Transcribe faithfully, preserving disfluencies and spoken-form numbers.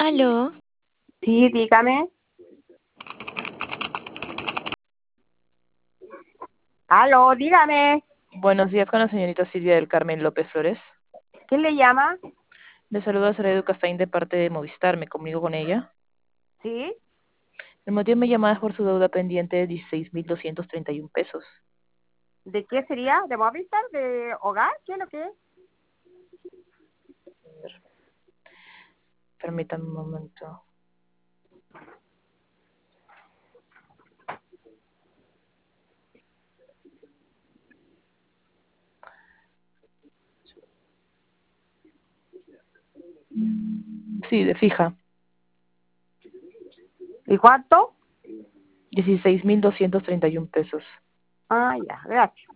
Aló, Sí, dígame. Aló, dígame. Buenos días con la señorita Silvia del Carmen López Flores. ¿Quién le llama? Le saluda Sara Educafain de parte de Movistar. ¿Me comunico con ella? Sí. El motivo de mi llamada es por su deuda pendiente de dieciséis mil doscientos treinta y uno pesos. ¿De qué sería? ¿De Movistar? ¿De hogar? ¿Qué es lo que es? Permítame un momento. Sí, de fija. ¿Y cuánto? dieciséis mil doscientos treinta y uno pesos. Ah, ya, gracias.